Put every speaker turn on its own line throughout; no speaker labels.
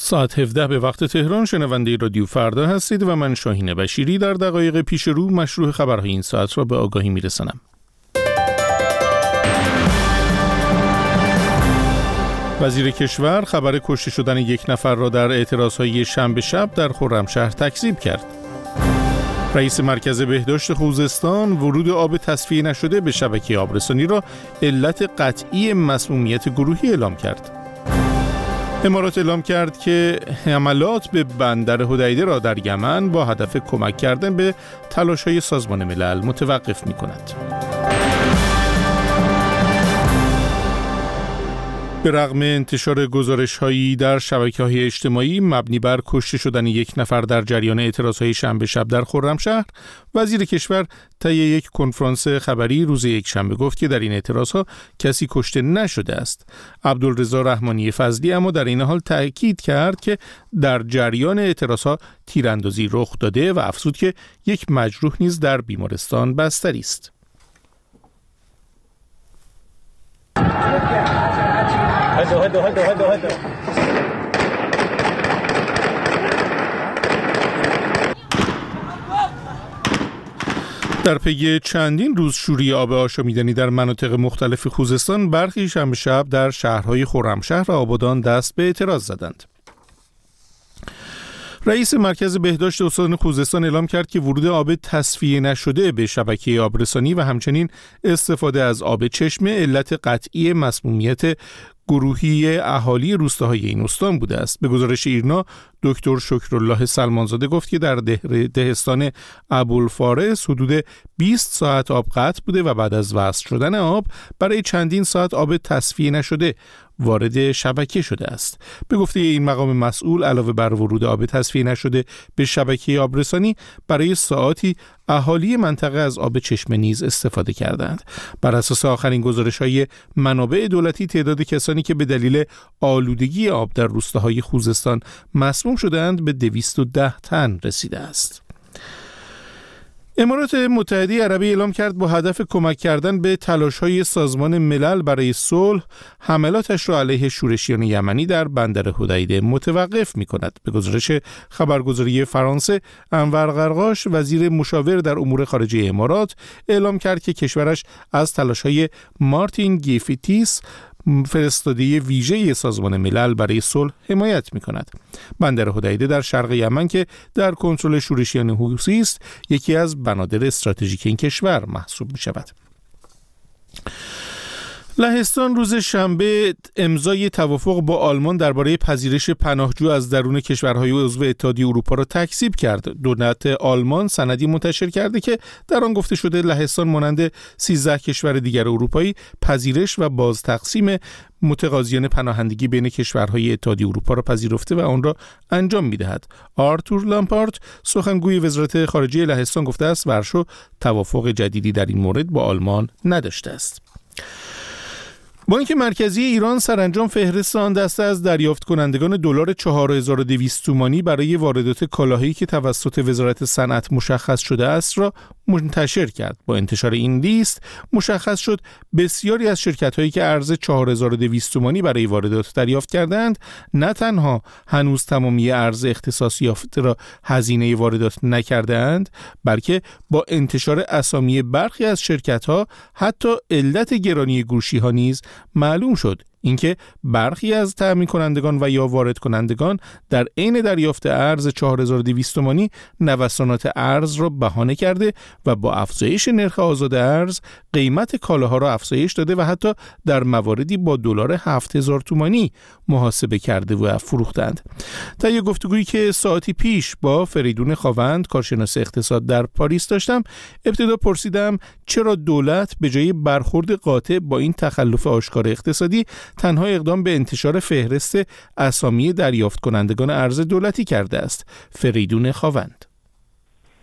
ساعت 17 به وقت تهران شنونده رادیو فردا هستید و من شاهین بشیری در دقایق پیش رو مشروع خبرهای این ساعت را به آگاهی میرسانم. وزیر کشور خبر کشته شدن یک نفر را در اعتراضهای شنبه شب در خرمشهر تکذیب کرد. رئیس مرکز بهداشت خوزستان ورود آب تصفیه نشده به شبکه آبرسانی را علت قطعی مسمومیت گروهی اعلام کرد. امارات اعلام کرد که حملات به بندر حدیده را در یمن با هدف کمک کردن به تلاش‌های سازمان ملل متوقف می‌کند. به رغم انتشار گزارش‌هایی در شبکه‌های اجتماعی مبنی بر کشته شدن یک نفر در جریان اعتراض‌های شنبه شب در خرمشهر، وزیر کشور طی یک کنفرانس خبری روز یکشنبه گفت که در این اعتراض‌ها کسی کشته نشده است. عبدالرضا رحمانی فضلی اما در این حال تأکید کرد که در جریان اعتراض‌ها تیراندازی رخ داده و افزود که یک مجروح نیز در بیمارستان بستری است. در پی چندین روز شوری آب آشامیدنی در مناطق مختلف خوزستان، برخی شنبه شب در شهرهای خرمشهر و آبادان دست به اعتراض زدند. رئیس مرکز بهداشت استان خوزستان اعلام کرد که ورود آب تصفیه نشده به شبکه آبرسانی و همچنین استفاده از آب چشمه علت قطعی مسمومیت گروهی اهالی روستاهای این استان بوده است. به گزارش ایرنا، دکتر شکرالله سلمانزاده گفت که در دهستان ابوالفارس حدود 20 ساعت آب قطع بوده و بعد از وصل شدن آب برای چندین ساعت آب تصفیه نشده وارد شبکه شده است. به گفته این مقام مسئول، علاوه بر ورود آب تصفیه نشده به شبکه آبرسانی، برای ساعاتی اهالی منطقه از آب چشمه نیز استفاده کردند. بر اساس آخرین گزارش‌های منابع دولتی، تعداد کسانی که به دلیل آلودگی آب در روستاهای خوزستان مسموم شدند به 210 تن رسیده است. امارات متحده عربی اعلام کرد با هدف کمک کردن به تلاش‌های سازمان ملل برای صلح، حملاتش را علیه شورشیان یمنی در بندر حدیده متوقف می‌کند. به گزارش خبرگزاری فرانسه، انور قرقاش، وزیر مشاور در امور خارجه امارات، اعلام کرد که کشورش از تلاش‌های مارتین گیفیتیس، فرستاده ویژه سازمان ملل برای صلح، حمایت می‌کند. بندر حدیده در شرق یمن که در کنترل شورشیان حوثی است، یکی از بنادر استراتژیک این کشور محسوب می‌شود. لهستان روز شنبه امضای توافق با آلمان درباره پذیرش پناهجو از درون کشورهای عضو اتحادیه اروپا را تکذیب کرد. دولت آلمان سندی منتشر کرده که در آن گفته شده لهستان مانند 13 کشور دیگر اروپایی پذیرش و باز تقسیم متقاضیان پناهندگی بین کشورهای اتحادیه اروپا را پذیرفته و آن را انجام می‌دهد. آرتور لامپارت، سخنگوی وزارت خارجه لهستان، گفته است ورشو توافق جدیدی در این مورد با آلمان نداشته است. بانک مرکزی ایران سرانجام فهرست آن دسته از دریافت کنندگان دلار 4200 تومانی برای واردات کالاهایی که توسط وزارت صنعت مشخص شده است را منتشر کرد. با انتشار این لیست مشخص شد بسیاری از شرکت‌هایی که ارز 4200 تومانی برای واردات دریافت کردند، نه تنها هنوز تمامی ارز اختصاص یافته را هزینه واردات نکرده‌اند، بلکه با انتشار اسامی برخی از شرکت‌ها حتی علت گرانی گوشی‌ها نیز معلوم شد. اینکه برخی از تامین کنندگان و یا وارد کنندگان در عین دریافت ارز 4200 تومانی نوسانات ارز را بهانه کرده و با افزایش نرخ آزاد ارز قیمت کالاها را افزایش داده و حتی در مواردی با دلار 7000 تومانی محاسبه کرده و فروختند. طی گفتگویی که ساعتی پیش با فریدون خاوند، کارشناس اقتصاد در پاریس داشتم، ابتدا پرسیدم چرا دولت به جای برخورد قاطع با این تخلف آشکار اقتصادی تنها اقدام به انتشار فهرست اسامی دریافت کنندگان ارز دولتی کرده است. فریدون خاوند: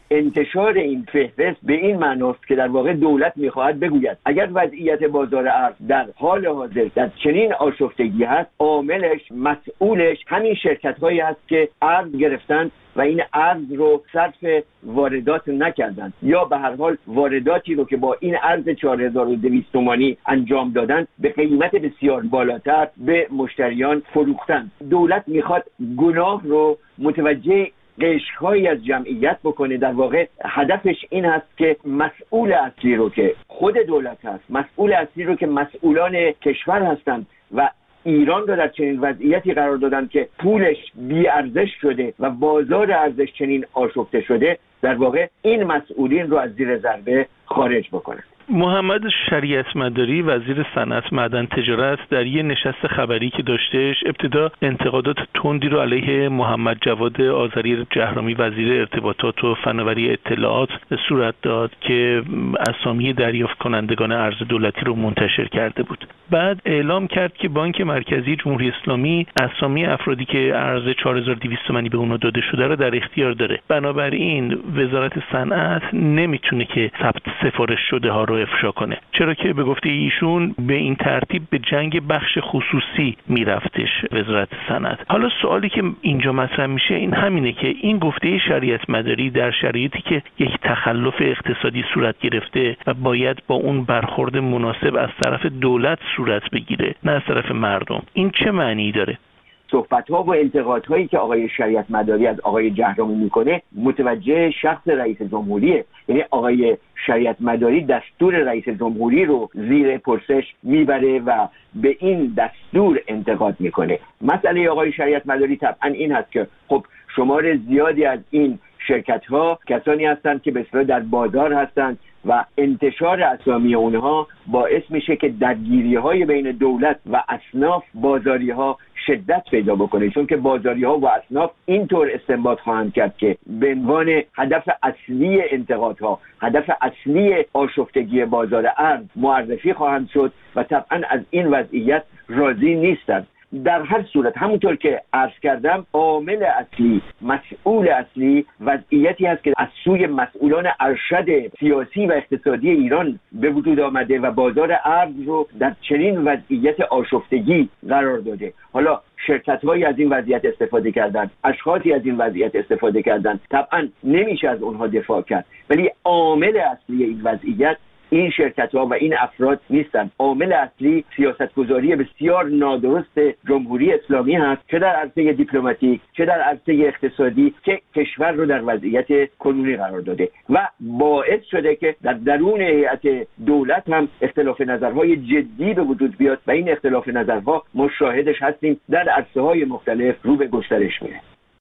انتشار این فهرست به این معناست که در واقع دولت میخواهد بگوید اگر وضعیت بازار ارز در حال حاضر در چنین آشفتگی هست، عاملش مسئولش همین شرکت‌هایی هست که ارز گرفتن و این ارز رو صرف واردات نکردن یا به هر حال وارداتی رو که با این ارز 4200 تومانی انجام دادن به قیمت بسیار بالاتر به مشتریان فروختن. دولت میخواد گناه رو متوجه قشرهایی از جمعیت بکنه. در واقع هدفش این هست که مسئول اصلی رو که خود دولت هست، مسئول اصلی رو که مسئولان کشور هستند و ایران رو در چنین وضعیتی قرار دادن که پولش بی ارزش شده و بازار ارزش چنین آشفته شده، در واقع این مسئولین رو از زیر ضربه خارج بکنه.
محمد شریعت مداری وزیر صنعت معدن تجارت در یه نشست خبری که داشتهش ابتدا انتقادات تندی رو علیه محمد جواد آذری جهرمی وزیر ارتباطات و فناوری اطلاعات صورت داد که اسامی دریافت کنندگان ارز دولتی رو منتشر کرده بود. بعد اعلام کرد که بانک مرکزی جمهوری اسلامی اسامی افرادی که ارز 4200 تومانی به اونها داده شده رو در اختیار داره. بنابراین وزارت صنعت نمیتونه که ثبت سفارش شده ها رو افشا کنه، چرا که به گفته ایشون به این ترتیب به جنگ بخش خصوصی میرفتش وزارت صنعت. حالا سوالی که اینجا مطرح میشه این همینه که این گفته شریعت مداری در شرایطی که یک تخلف اقتصادی صورت گرفته و باید با اون برخورد مناسب از طرف دولت صورت بگیره نه از طرف مردم، این چه معنی داره؟
صحبت‌ها و انتقادهایی که آقای شریعت مداری از آقای جهرمی میکنه متوجه شخص رئیس جمهوریه. یعنی آقای شریعت مداری دستور رئیس جمهوری رو زیر پرسش میبره و به این دستور انتقاد میکنه. مسئله آقای شریعت مداری طبعا این هست که خب شمار زیادی از این شرکت‌ها کسانی هستند که به اصطلاح در بازار هستند و انتشار اسامی اونها باعث میشه که درگیری‌های بین دولت و اصناف بازاری‌ها شدت پیدا بکنه، چون که بازاری‌ها و اصناف اینطور استنباط خواهند کرد که به عنوان هدف اصلی انتقادها، هدف اصلی آشفتگی بازار ارز معرفی خواهند شد و طبعا از این وضعیت راضی نیستند. در هر صورت همونطور که عرض کردم عامل اصلی، مسئول اصلی وضعیتی هست که از سوی مسئولان ارشد سیاسی و اقتصادی ایران به وجود آمده و بازار ارز رو در چنین وضعیت آشفتگی قرار داده. حالا شرکت‌هایی از این وضعیت استفاده کردن، اشخاصی از این وضعیت استفاده کردن، طبعا نمیشه از اونها دفاع کرد، ولی عامل اصلی این وضعیت این شرکت‌ها و این افراد نیستند. عامل اصلی سیاست‌گذاری بسیار نادرست جمهوری اسلامی هست، چه در عرصه دیپلماتیک چه در عرصه اقتصادی، که کشور رو در وضعیت کنونی قرار داده و باعث شده که در درون هیئت دولت هم اختلاف نظرهای جدی به وجود بیاد و این اختلاف نظرها ما شاهدش هستیم در عرصه‌های مختلف رو به گسترش میره.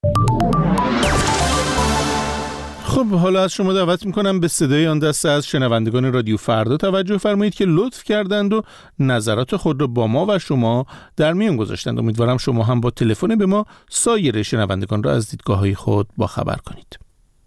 خب حالا از شما دعوت میکنم به صدای آن دسته از شنوندگان رادیو فردا توجه فرمایید که لطف کردند و نظرات خود را با ما و شما در میان گذاشتند. امیدوارم شما هم با تلفن به ما سایر شنوندگان را از دیدگاه‌های خود با خبر کنید.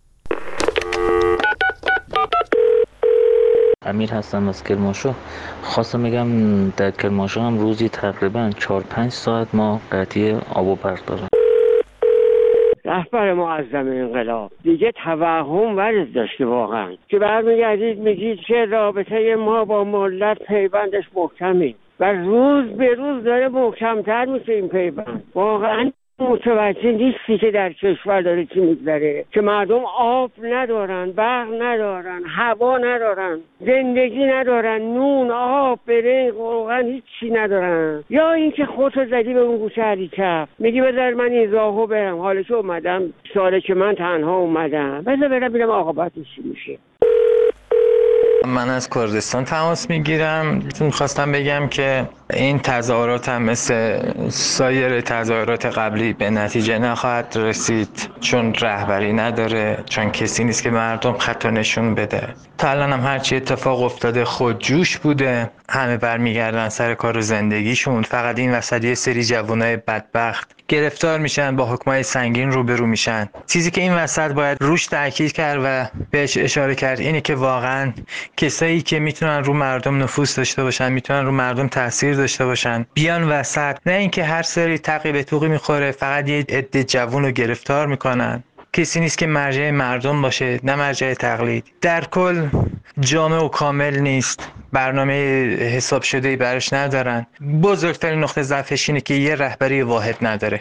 امیر هستم از کرمانشاه. خواستم بگم در کرمانشاه هم روزی تقریبا 4-5 ساعت ما قطعی آب و برق داریم.
رهبر معظم انقلاب دیگه توهم ورز داشته واقعا که برمیگردید میگید که رابطه ما با ملت پیوندش محکمه و روز به روز داره محکمتر میشه این پیوند. واقعا متوجه نیستی که در کشور داره چی میگذره، که مردم آب ندارن، برق ندارن، هوا ندارن، زندگی ندارن، نون، آب، برنج، روغن، هیچی ندارن. یا اینکه خودتو زدی به اون گوشه هریکف میگی بذار من این راهو برم، حالش اومدم ساله که من تنها اومدم، بذار برم ببینم عاقبتش چی میشه.
من از کردستان تماس میگیرم. میخواستم بگم که این تظاهرات هم مثل سایر تظاهرات قبلی به نتیجه نخواهد رسید، چون رهبری نداره، چون کسی نیست که مردم خط نشون بده. تا الان هم هرچی اتفاق افتاده خودجوش بوده، همه برمیگردن سر کار و زندگیشون. فقط این وسط یه سری جوانای بدبخت گرفتار میشن، با حکمای سنگین روبرو میشن. چیزی که این وسط باید روش تاکید کرد و بهش اشاره کرد اینه که واقعا کسایی که میتونن رو مردم نفوذ داشته باشن، میتونن رو مردم تاثیر داشته باشن، بیان وسط. نه اینکه هر سری تقی به توقی میخوره فقط یه عده جوون رو گرفتار میکنن کسی نیست که مرجع مردم باشه، نه مرجع تقلید. در کل جامع و کامل نیست، برنامه حساب شده‌ای براش ندارن. بزرگترین نقطه ضعفش اینه که یه رهبری واحد نداره.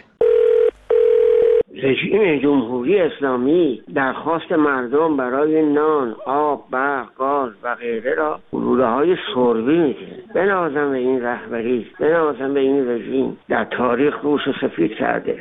رژیم جمهوری اسلامی درخواست مردم برای نان، آب، برق، گاز و غیره را گلوله‌های سربی میده. بنازم به این رهبری، بنازم به این رژیم، در تاریخ روش سفید کرده.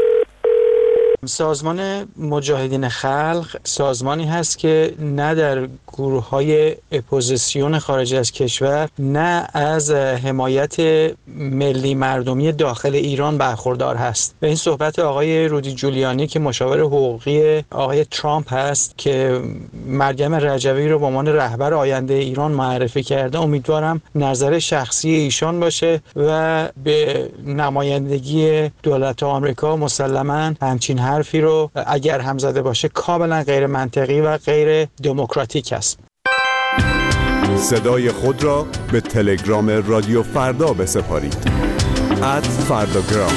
سازمان مجاهدین خلق سازمانی هست که نه در گروه‌های اپوزیسیون خارج از کشور نه از حمایت ملی مردمی داخل ایران برخوردار هست. به این صحبت آقای رودی جولیانی که مشاور حقوقی آقای ترامپ هست که مریم رجوی رو به عنوان رهبر آینده ایران معرفی کرده، امیدوارم نظر شخصی ایشان باشه و به نمایندگی دولت آمریکا مسلماً همچین حرفی رو اگر هم زده باشه کاملا غیر منطقی و غیر دموکراتیک است.
صدای خود را به تلگرام رادیو فردا بسپارید. @فرداگرام.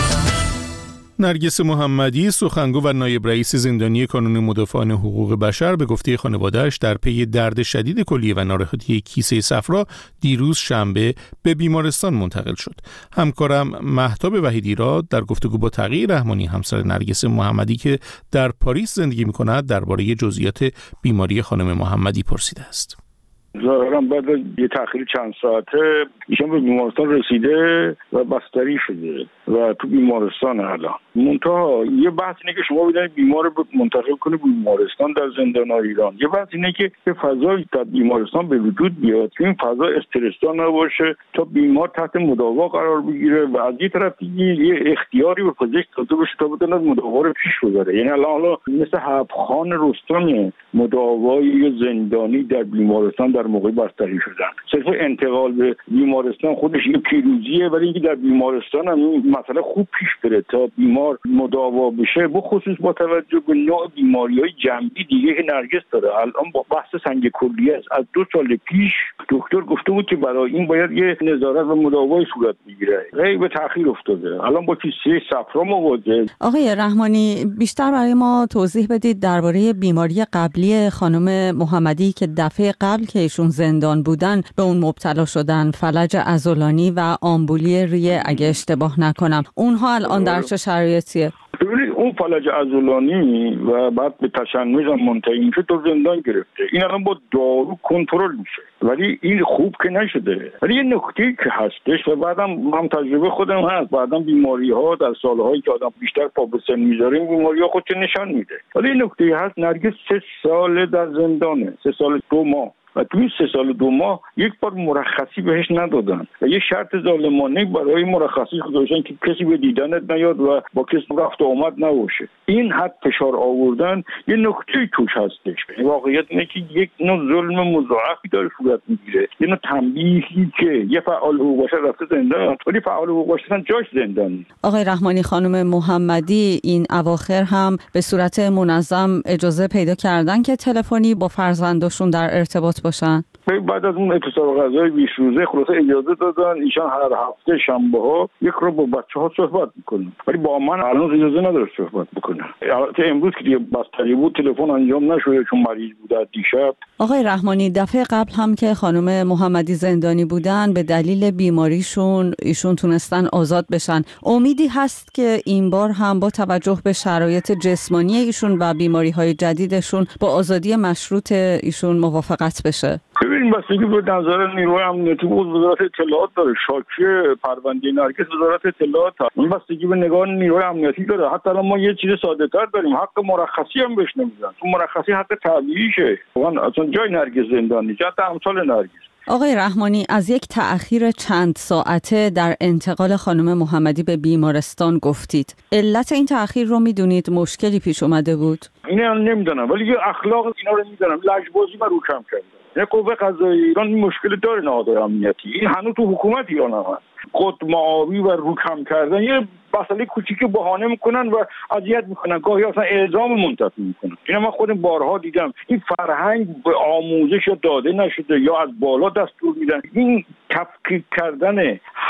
نرگس محمدی، سخنگو و نایب رئیس زندانی کانون مدافعان حقوق بشر، به گفته خانواده‌اش در پی درد شدید کلیه و ناراحتی کیسه صفرا دیروز شنبه به بیمارستان منتقل شد. همکارم مهتاب وحیدی را در گفتگو با تقی رحمانی، همسر نرگس محمدی که در پاریس زندگی می‌کند، درباره جزئیات بیماری خانم محمدی پرسیده است.
ظاهرا بعد از یه تأخیر چند ساعته ایشان به بیمارستان رسیده و بستری شده و تو بیمارستان الان. منتها یه بحث اینه که شما بدونید بیمار رو منتقل کنه بیمارستان در زندان‌های ایران. یه بحث اینه که یه فضای در بیمارستان به وجود بیاد که این فضا استرس‌زا نباشه تا بیمار تحت مداوا قرار بگیره و از یه طرف یه اختیاری به پزشک داده بشه تا بتونه مداوا رو پیش ببره. یعنی الان مثل حبخان رستم مداوای زندانی در بیمارستان در موقع بستری شدن. صرف انتقال به بیمارستان خودش یه پیروزیه، ولی اینکه در بیمارستان هم این مسئله خوب پیش بره تا بیمار مداوا بشه، به خصوص با توجه به نوع بیماری‌های جنبی دیگه که نرگس داره. الان با بحث سنگ کلیه است. از 2 سال پیش دکتر گفته بود که برای این باید یه نظارت و مداوای صورت بگیره. خیلی به تأخیر افتاده. الان با کیسه صفرا مواجهه.
آقای رحمانی، بیشتر برای ما توضیح بدید درباره بیماری قبلی خانم محمدی که دفعه قبل که ایشون زندان بودن به اون مبتلا شدن، فلج عضلانی و آمبولی ریه اگه اشتباه نکنم. اونها الان در چه شرایطیه؟
ببینید اون فلج عضلانی و بعد به تشنج هم منتهی میشه تو زندان گرفته. این الان با دارو کنترل میشه، ولی این خوب که نشده. ولی یه نکته‌ای که هستش و بعدم هم تجربه خودم هست، بعدم بیماری‌ها در سال‌هایی که آدم بیشتر پا به سن میذاره این بیماری‌ها خودش نشان میده. ولی یه نکته‌ای هست، نرگس 3 سال در زندانه، 3 سال 2 ماه. و توی 3 سال 2 ماه یک بار مرخصی بهش ندادن و یه شرط ظالمانه برای مرخصی گذاشتن که کسی به دیدنت نیاد و با کسی رفت و آمد نباشه. این حد فشار آوردن یه نکته توش هستش. واقعیت اینه که یک نوع ظلم مضاعفی داره صورت میگیره، یه نوع تنبیهی که یه فعال حقوق بشر رفته زندان ولی فعال حقوق بشر جاش زندان نیست.
آقای رحمانی، خانم محمدی این اواخر هم به صورت منظم اجازه پیدا کردن که تلفنی با فرزندشون در ارتباط باشن؟
بعد از اون اعتصاب غذای 20 روزه خلاصه اجازه دادن ایشان هر هفته شنبه‌ها یک رو با بچه‌ها صحبت میکنن، ولی با من الان اجازه نداره صحبت بکنه. البته امروز که دیگه بستری بود تلفن انجام نشد چون مریض بود دیشب.
آقای رحمانی، دفعه قبل هم که خانم محمدی زندانی بودن به دلیل بیماریشون ایشون تونستن آزاد بشن. امیدی هست که این بار هم با توجه به شرایط جسمانی ایشون و بیماری‌های جدیدشون با آزادی مشروط ایشون موافقت بشه؟
ببین بستگی به نظر نیروی امنیتی بود، وزارت اطلاعات داره، شاکی پرونده نرگس وزارت اطلاعات هست. این بستگی به نگاه نیروی امنیتی داره. حتی الان ما یه چیز ساده‌تر داریم، حق مرخصی هم بهش نمیدن. تو مرخصی حق طبیعیشه. واقعا اصلا جای نرگس زندان نیست، حتی امثال نرگس.
آقای رحمانی، از یک تأخیر چند ساعته در انتقال خانم محمدی به بیمارستان گفتید. علت این تأخیر رو میدونید؟ مشکلی پیش اومده بود؟
اینو نمیدونم، ولی یه اخلاق اینا رو میدونم، لجبازی و روکم کردن. قوه قضاییه ایران این مشکل داره، نهادهای امنیتی. این هنوز تو حکومت ایران هم هست. قطم‌آبی و روکم کردن یه مسئله کوچیک بهانه میکنن و اذیت میکنن، گاهی اصلا اعدام منتفی میکنن. اینا من خودم بارها دیدم. این فرهنگ به آموزش داده نشده یا از بالا دستور میدن. این تفکیک کردن حق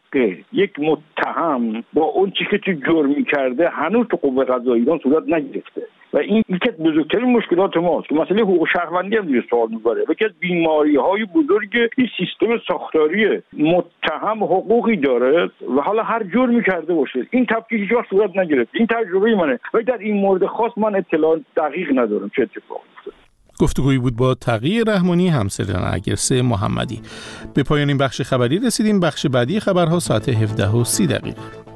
یک متهم با اون چیزی که تو جرمی کرده هنوز تو قوه قضاییه ایران صورت نگرفته و این یکی از بزرگترین مشکلات ماست که مسئله حقوق شهروندی هم روی سوال میبره. یکی از بیماری‌های بزرگ این سیستم ساختاریه. متهم حقوقی داره و حالا هر جرمی کرده باشه این تفکیک هیچ وقت صورت نگرفت. این تجربه منه و در این مورد خاص من اطلاع دقیق ندارم چه اتفاقی افتاد.
گفتگویی بود با تقی رحمانی، همسر نرگس محمدی. به پایان این بخش خبری رسیدیم. بخش بعدی خبرها ساعت 17:30.